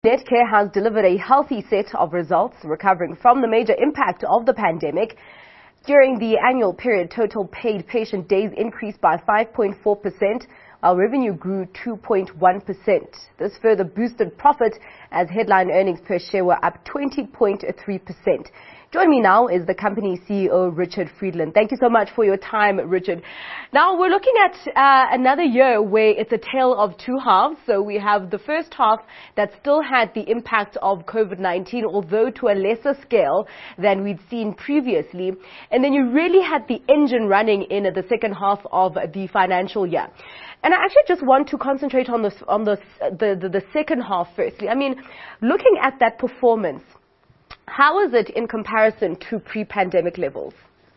Netcare has delivered a healthy set of results, recovering from the major impact of the pandemic. During the annual period, total paid patient days increased by 5.4%, while revenue grew 2.1%. This further boosted profit as headline earnings per share were up 20.3%. Join me now is the company CEO, Richard Friedland. Thank you so much for your time, Richard. Now, we're looking at another year where it's a tale of two halves. So we have the first half that still had the impact of COVID-19, although to a lesser scale than we'd seen previously. And then you really had the engine running in the second half of the financial year. And I actually just want to concentrate on the second half firstly. I mean, looking at that performance, how is it in comparison to pre-pandemic levels?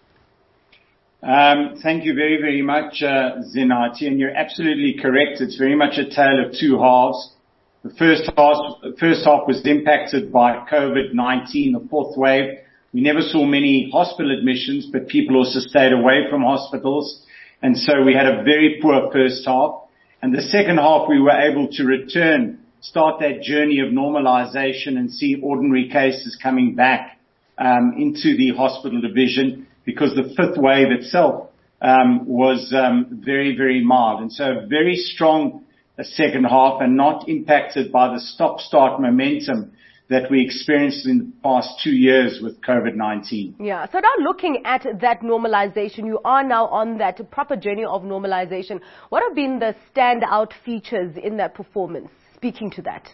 Thank you very, very much, Zinati, and you're absolutely correct. It's very much a tale of two halves. The first half was impacted by COVID-19, the fourth wave. We never saw many hospital admissions, but people also stayed away from hospitals. And so we had a very poor first half. And the second half, we were able to start that journey of normalization and see ordinary cases coming back into the hospital division, because the fifth wave itself was very, very mild. And so a very strong second half, and not impacted by the stop-start momentum that we experienced in the past 2 years with COVID-19. Yeah, so now looking at that normalization, you are now on that proper journey of normalization. What have been the standout features in that performance? Speaking to that,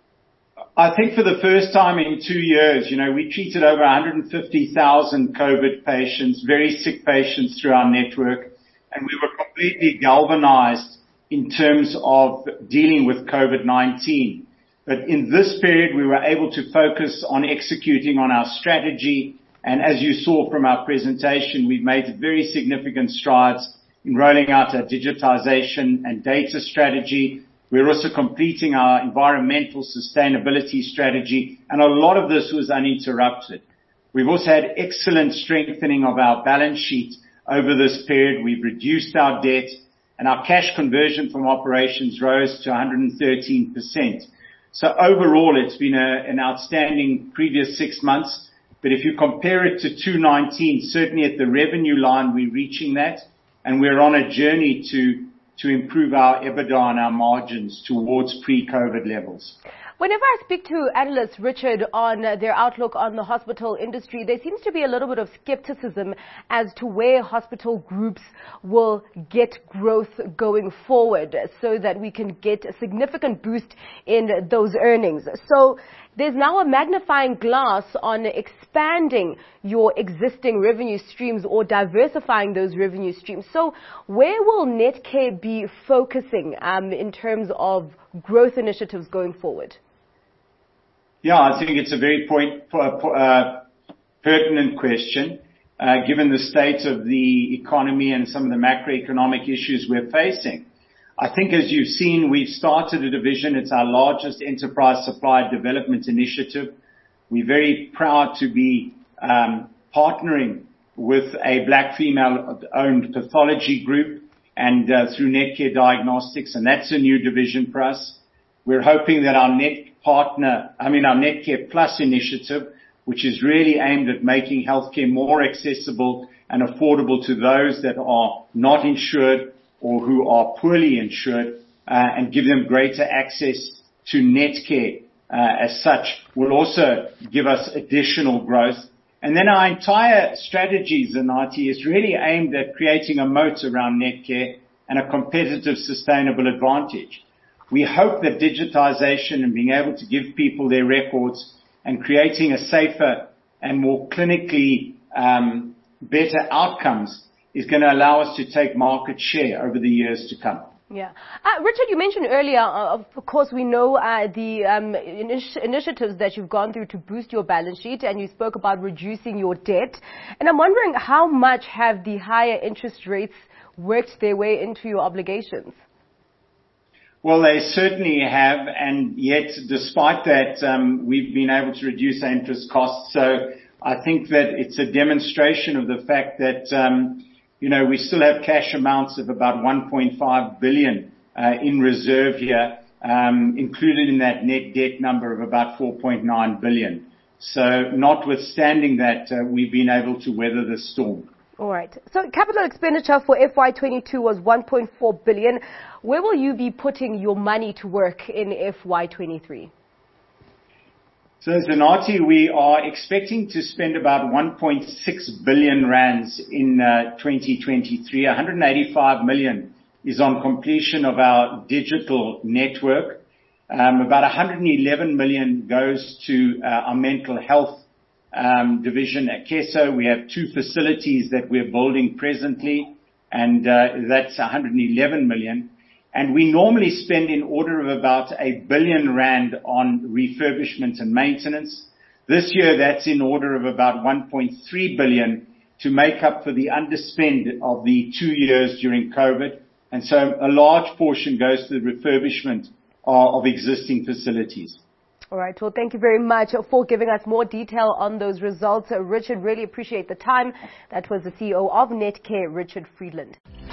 I think for the first time in 2 years, we treated over 150,000 COVID patients, very sick patients through our network, and we were completely galvanized in terms of dealing with COVID-19. But in this period, we were able to focus on executing on our strategy. And as you saw from our presentation, we've made very significant strides in rolling out our digitization and data strategy. We're also completing our environmental sustainability strategy, and a lot of this was uninterrupted. We've also had excellent strengthening of our balance sheet over this period. We've reduced our debt, and our cash conversion from operations rose to 113%. So overall, it's been an outstanding previous 6 months. But if you compare it to 2019, certainly at the revenue line, we're reaching that, and we're on a journey to improve our EBITDA and our margins towards pre-COVID levels. Whenever I speak to analysts, Richard, on their outlook on the hospital industry, there seems to be a little bit of skepticism as to where hospital groups will get growth going forward so that we can get a significant boost in those earnings. So there's now a magnifying glass on expanding your existing revenue streams or diversifying those revenue streams. So where will Netcare be focusing in terms of growth initiatives going forward? Yeah, I think it's a very pertinent question, given the state of the economy and some of the macroeconomic issues we're facing. I think, as you've seen, we've started a division. It's our largest enterprise supply development initiative. We're very proud to be partnering with a black female-owned pathology group and through Netcare Diagnostics, and that's a new division for us. We're hoping that our Netcare Plus initiative, which is really aimed at making healthcare more accessible and affordable to those that are not insured or who are poorly insured, and give them greater access to Netcare as such, will also give us additional growth. And then our entire strategy, Zinati, is really aimed at creating a moat around Netcare and a competitive, sustainable advantage. We hope that digitization and being able to give people their records and creating a safer and more clinically better outcomes is going to allow us to take market share over the years to come. Yeah. Richard, you mentioned earlier, of course, we know the initiatives that you've gone through to boost your balance sheet, and you spoke about reducing your debt. And I'm wondering, how much have the higher interest rates worked their way into your obligations? Well, they certainly have, and yet despite that, we've been able to reduce our interest costs. So I think that it's a demonstration of the fact that we still have cash amounts of about 1.5 billion in reserve here, included in that net debt number of about 4.9 billion. So notwithstanding that, we've been able to weather the storm. All right. So capital expenditure for FY22 was 1.4 billion. Where will you be putting your money to work in FY23? So, Zanati, we are expecting to spend about 1.6 billion rands in 2023. 185 million is on completion of our digital network. About 111 million goes to our mental health division at Akeso. We have 2 facilities that we're building presently, and that's 111 million. And we normally spend in order of about 1 billion rand on refurbishment and maintenance. This year, that's in order of about 1.3 billion to make up for the underspend of the 2 years during COVID. And so a large portion goes to the refurbishment of existing facilities. All right. Well, thank you very much for giving us more detail on those results. Richard, really appreciate the time. That was the CEO of Netcare, Richard Friedland.